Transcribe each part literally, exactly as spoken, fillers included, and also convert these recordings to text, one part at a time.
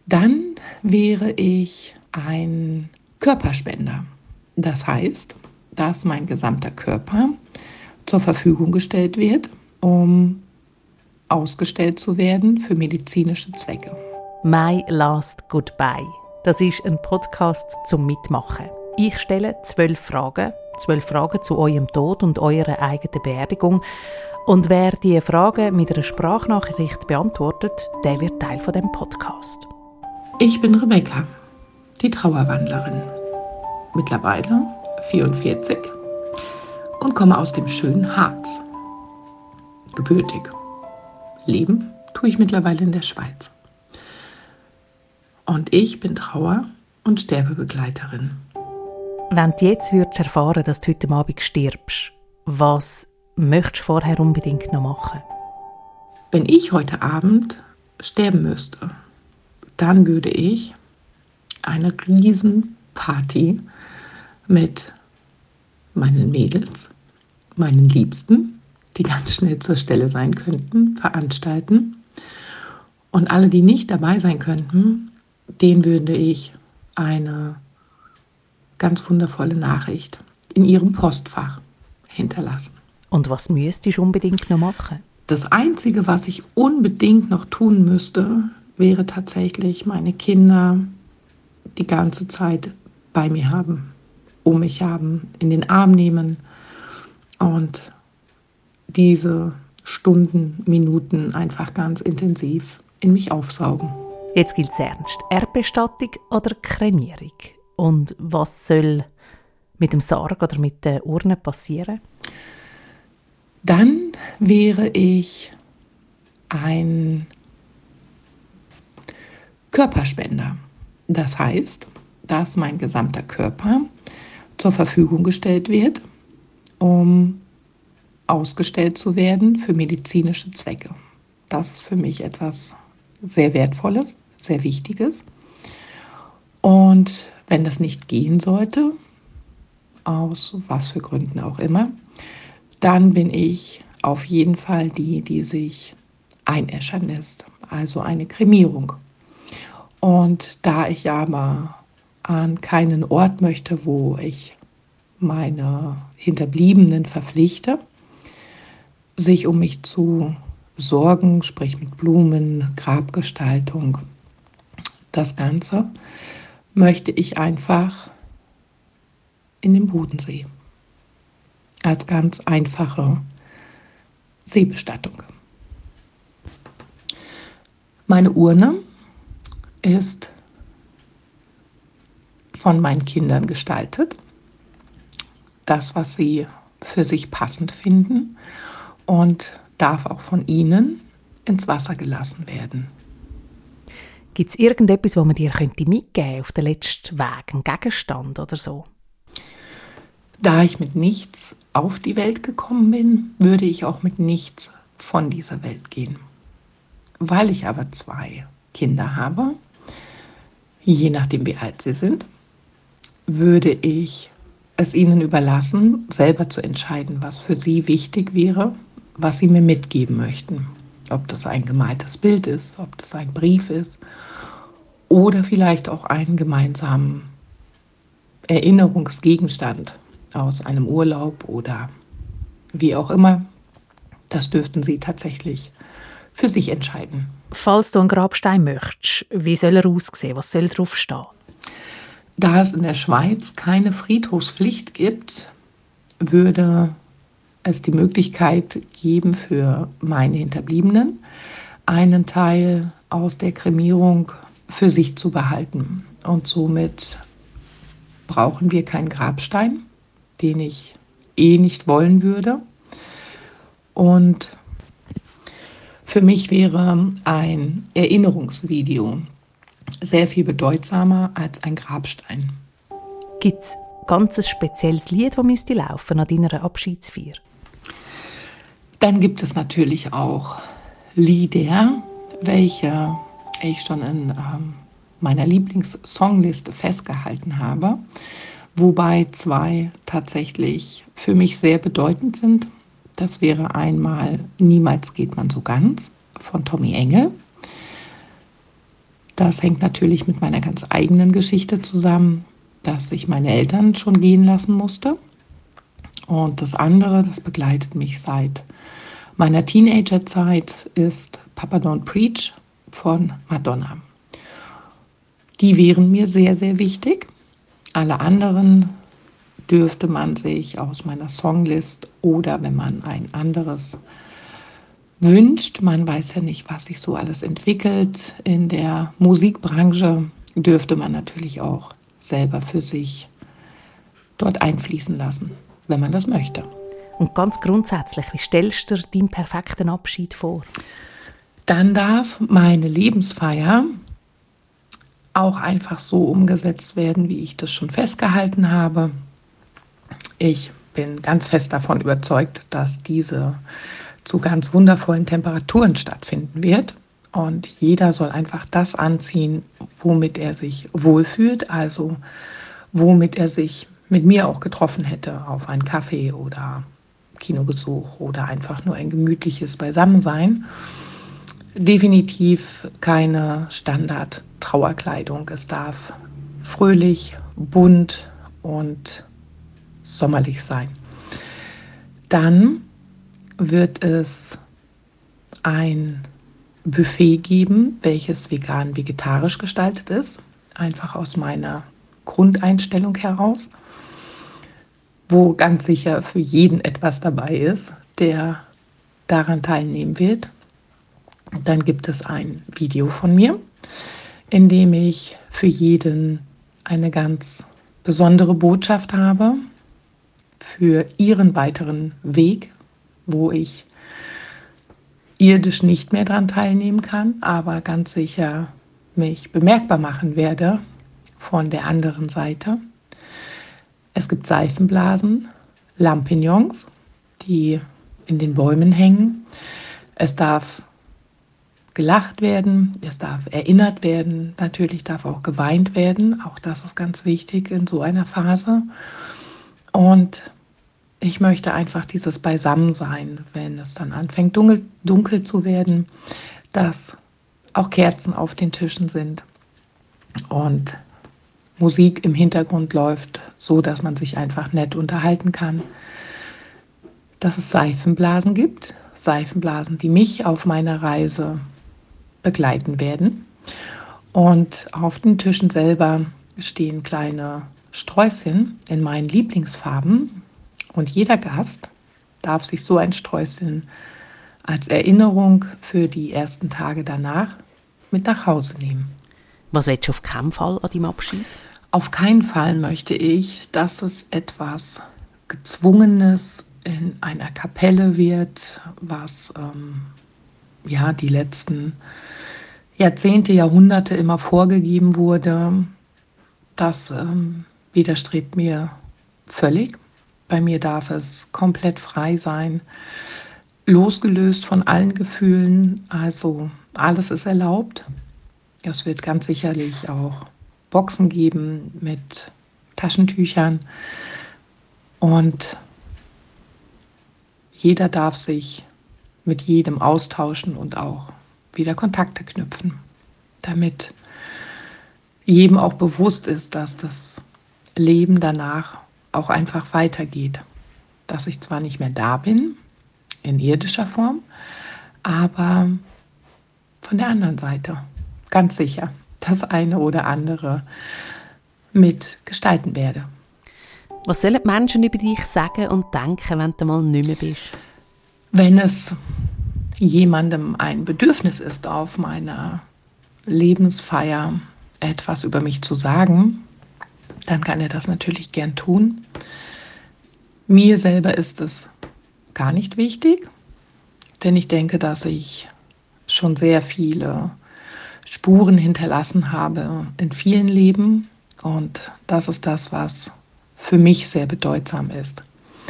Dann wäre ich ein Körperspender. Das heißt, dass mein gesamter Körper zur Verfügung gestellt wird, um ausgestellt zu werden für medizinische Zwecke. My Last Goodbye. Das ist ein Podcast zum Mitmachen. Ich stelle zwölf Fragen, zwölf Fragen zu eurem Tod und eurer eigenen Beerdigung. Und wer diese Fragen mit einer Sprachnachricht beantwortet, der wird Teil von dem Podcast. Ich bin Rebecca, die Trauerwandlerin. Mittlerweile vierundvierzig und komme aus dem schönen Harz. Gebürtig. Leben tue ich mittlerweile in der Schweiz. Und ich bin Trauer- und Sterbebegleiterin. Wenn du jetzt würdest erfahren, dass du heute Abend stirbst, was möchtest du vorher unbedingt noch machen? Wenn ich heute Abend sterben müsste, dann würde ich eine riesen Party mit meinen Mädels, meinen Liebsten, die ganz schnell zur Stelle sein könnten, veranstalten. Und alle, die nicht dabei sein könnten, denen würde ich eine ganz wundervolle Nachricht in ihrem Postfach hinterlassen. Und was müsstest du unbedingt noch machen? Das Einzige, was ich unbedingt noch tun müsste, wäre tatsächlich meine Kinder die ganze Zeit bei mir haben, um mich haben, in den Arm nehmen und diese Stunden, Minuten einfach ganz intensiv in mich aufsaugen. Jetzt gilt es ernst. Erdbestattung oder Kremierung? Und was soll mit dem Sarg oder mit der Urne passieren? Dann wäre ich ein Körperspender. Das heißt, dass mein gesamter Körper zur Verfügung gestellt wird, um ausgestellt zu werden für medizinische Zwecke. Das ist für mich etwas sehr Wertvolles, sehr Wichtiges. Und wenn das nicht gehen sollte, aus was für Gründen auch immer, dann bin ich auf jeden Fall die, die sich einäschern lässt, also eine Kremierung. Und da ich aber an keinen Ort möchte, wo ich meine Hinterbliebenen verpflichte, sich um mich zu sorgen, sprich mit Blumen, Grabgestaltung, das Ganze, möchte ich einfach in den Bodensee als ganz einfache Seebestattung. Meine Urne ist von meinen Kindern gestaltet. Das, was sie für sich passend finden, und darf auch von ihnen ins Wasser gelassen werden. Gibt es irgendetwas, was man dir mitgeben könnte auf den letzten Weg, einen Gegenstand oder so? Da ich mit nichts auf die Welt gekommen bin, würde ich auch mit nichts von dieser Welt gehen. Weil ich aber zwei Kinder habe, je nachdem wie alt sie sind, würde ich es ihnen überlassen, selber zu entscheiden, was für sie wichtig wäre, was sie mir mitgeben möchten. Ob das ein gemaltes Bild ist, ob das ein Brief ist oder vielleicht auch einen gemeinsamen Erinnerungsgegenstand aus einem Urlaub oder wie auch immer. Das dürften sie tatsächlich für sich entscheiden. Falls du einen Grabstein möchtest, wie soll er aussehen? Was soll drauf stehen? Da es in der Schweiz keine Friedhofspflicht gibt, würde es die Möglichkeit geben für meine Hinterbliebenen, einen Teil aus der Kremierung für sich zu behalten. Und somit brauchen wir keinen Grabstein, den ich eh nicht wollen würde. Und für mich wäre ein Erinnerungsvideo sehr viel bedeutsamer als ein Grabstein. Gibt es ein ganz spezielles Lied, das müsste laufen an deiner Abschiedsfeier? Dann gibt es natürlich auch Lieder, welche ich schon in ähm, meiner Lieblingssongliste festgehalten habe, wobei zwei tatsächlich für mich sehr bedeutend sind. Das wäre einmal Niemals geht man so ganz von Tommy Engel. Das hängt natürlich mit meiner ganz eigenen Geschichte zusammen, dass ich meine Eltern schon gehen lassen musste. Und das andere, das begleitet mich seit meiner Teenagerzeit, ist Papa Don't Preach von Madonna. Die wären mir sehr, sehr wichtig. Alle anderen dürfte man sich aus meiner Songlist oder wenn man ein anderes wünscht, man weiß ja nicht, was sich so alles entwickelt in der Musikbranche, dürfte man natürlich auch selber für sich dort einfließen lassen, wenn man das möchte. Und ganz grundsätzlich, wie stellst du dir deinen perfekten Abschied vor? Dann darf meine Lebensfeier auch einfach so umgesetzt werden, wie ich das schon festgehalten habe. Ich bin ganz fest davon überzeugt, dass diese zu ganz wundervollen Temperaturen stattfinden wird. Und jeder soll einfach das anziehen, womit er sich wohlfühlt, also womit er sich mit mir auch getroffen hätte auf einen Kaffee oder Kinobesuch oder einfach nur ein gemütliches Beisammensein. Definitiv keine Standard-Trauerkleidung. Es darf fröhlich, bunt und sommerlich sein. Dann wird es ein Buffet geben, welches vegan-vegetarisch gestaltet ist, einfach aus meiner Grundeinstellung heraus, wo ganz sicher für jeden etwas dabei ist, der daran teilnehmen wird. Dann gibt es ein Video von mir, in dem ich für jeden eine ganz besondere Botschaft habe für ihren weiteren Weg, wo ich irdisch nicht mehr daran teilnehmen kann, aber ganz sicher mich bemerkbar machen werde von der anderen Seite. Es gibt Seifenblasen, Lampignons, die in den Bäumen hängen. Es darf gelacht werden, es darf erinnert werden, natürlich darf auch geweint werden, auch das ist ganz wichtig in so einer Phase. Und ich möchte einfach dieses Beisammensein, wenn es dann anfängt dunkel, dunkel zu werden, dass auch Kerzen auf den Tischen sind und Musik im Hintergrund läuft, so dass man sich einfach nett unterhalten kann. Dass es Seifenblasen gibt, Seifenblasen, die mich auf meiner Reise begleiten werden. Und auf den Tischen selber stehen kleine Sträußchen in meinen Lieblingsfarben. Und jeder Gast darf sich so ein Sträußchen als Erinnerung für die ersten Tage danach mit nach Hause nehmen. Was willst du auf keinen Fall an deinem Abschied? Auf keinen Fall möchte ich, dass es etwas Gezwungenes in einer Kapelle wird, was ähm, ja die letzten Jahrzehnte, Jahrhunderte immer vorgegeben wurde. Das ähm, widerstrebt mir völlig. Bei mir darf es komplett frei sein, losgelöst von allen Gefühlen. Also alles ist erlaubt. Es wird ganz sicherlich auch Boxen geben mit Taschentüchern. Und jeder darf sich mit jedem austauschen und auch wieder Kontakte knüpfen, damit jedem auch bewusst ist, dass das Leben danach auch einfach weitergeht. Dass ich zwar nicht mehr da bin, in irdischer Form, aber von der anderen Seite ganz sicher das eine oder andere mit gestalten werde. Was sollen die Menschen über dich sagen und denken, wenn du mal nicht mehr bist? Wenn es jemandem ein Bedürfnis ist, auf meiner Lebensfeier etwas über mich zu sagen, dann kann er das natürlich gern tun. Mir selber ist es gar nicht wichtig, denn ich denke, dass ich schon sehr viele Spuren hinterlassen habe in vielen Leben und das ist das, was für mich sehr bedeutsam ist.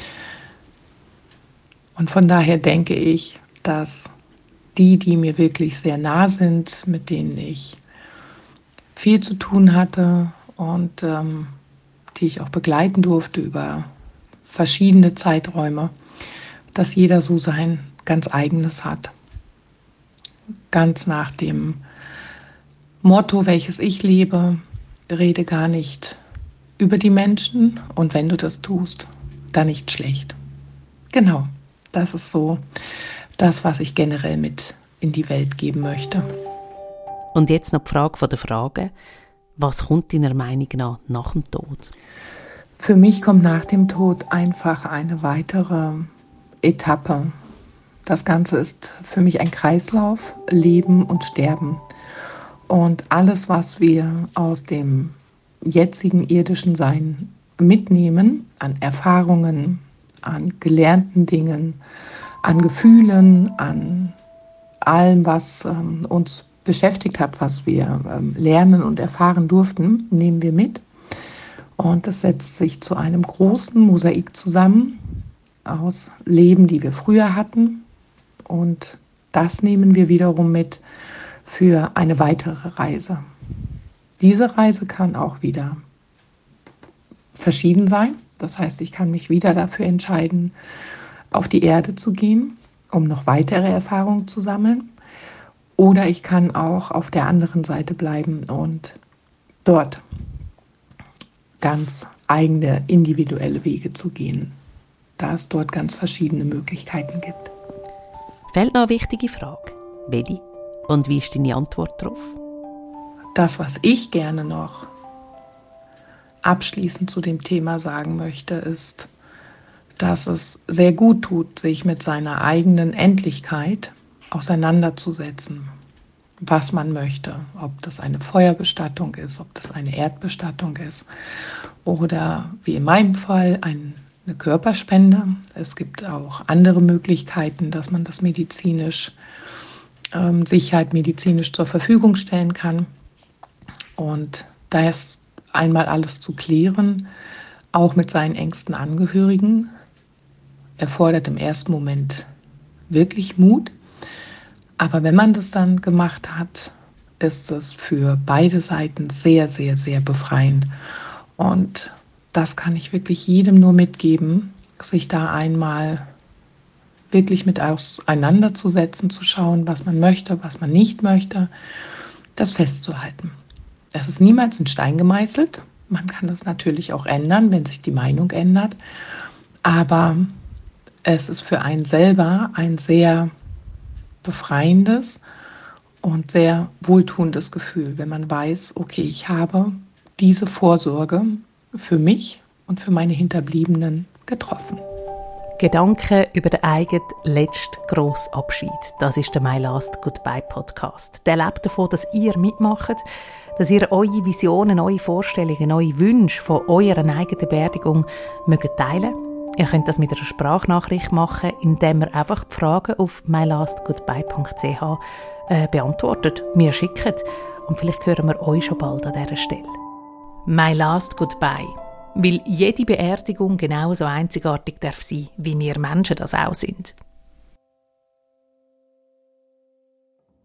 Und von daher denke ich, dass die, die mir wirklich sehr nah sind, mit denen ich viel zu tun hatte und ähm, die ich auch begleiten durfte über verschiedene Zeiträume, dass jeder so sein ganz eigenes hat. Ganz nach dem Motto, welches ich lebe: Rede gar nicht über die Menschen und wenn du das tust, dann nicht schlecht. Genau, das ist so das, was ich generell mit in die Welt geben möchte. Und jetzt noch die Frage von der Frage: Was kommt deiner Meinung nach nach dem Tod? Für mich kommt nach dem Tod einfach eine weitere Etappe. Das Ganze ist für mich ein Kreislauf, Leben und Sterben. Und alles, was wir aus dem jetzigen irdischen Sein mitnehmen, an Erfahrungen, an gelernten Dingen, an Gefühlen, an allem, was ähm, uns beschäftigt hat, was wir ähm, lernen und erfahren durften, nehmen wir mit. Und es setzt sich zu einem großen Mosaik zusammen aus Leben, die wir früher hatten. Und das nehmen wir wiederum mit für eine weitere Reise. Diese Reise kann auch wieder verschieden sein. Das heißt, ich kann mich wieder dafür entscheiden, auf die Erde zu gehen, um noch weitere Erfahrungen zu sammeln. Oder ich kann auch auf der anderen Seite bleiben und dort ganz eigene, individuelle Wege zu gehen, da es dort ganz verschiedene Möglichkeiten gibt. Fällt noch eine wichtige Frage. Welche? Und wie ist deine Antwort darauf? Das, was ich gerne noch abschließend zu dem Thema sagen möchte, ist, dass es sehr gut tut, sich mit seiner eigenen Endlichkeit auseinanderzusetzen, was man möchte, ob das eine Feuerbestattung ist, ob das eine Erdbestattung ist oder wie in meinem Fall eine Körperspende. Es gibt auch andere Möglichkeiten, dass man das medizinisch, ähm, sich halt medizinisch zur Verfügung stellen kann. Und da ist einmal alles zu klären, auch mit seinen engsten Angehörigen, erfordert im ersten Moment wirklich Mut. Aber wenn man das dann gemacht hat, ist es für beide Seiten sehr, sehr, sehr befreiend. Und das kann ich wirklich jedem nur mitgeben, sich da einmal wirklich mit auseinanderzusetzen, zu schauen, was man möchte, was man nicht möchte, das festzuhalten. Es ist niemals in Stein gemeißelt. Man kann das natürlich auch ändern, wenn sich die Meinung ändert. Aber es ist für einen selber ein sehr befreiendes und sehr wohltuendes Gefühl, wenn man weiß, okay, ich habe diese Vorsorge für mich und für meine Hinterbliebenen getroffen. Gedanken über den eigenen letzten grossen Abschied. Das ist der My Last Goodbye Podcast. Der lebt davon, dass ihr mitmacht, dass ihr eure Visionen, eure Vorstellungen, eure Wünsche von eurer eigenen Beerdigung mögt teilen. Ihr könnt das mit einer Sprachnachricht machen, indem ihr einfach die Fragen auf my last goodbye punkt c h äh, beantwortet, mir schickt. Und vielleicht hören wir euch schon bald an dieser Stelle. My Last Goodbye. Weil jede Beerdigung genauso einzigartig darf sein, wie wir Menschen das auch sind.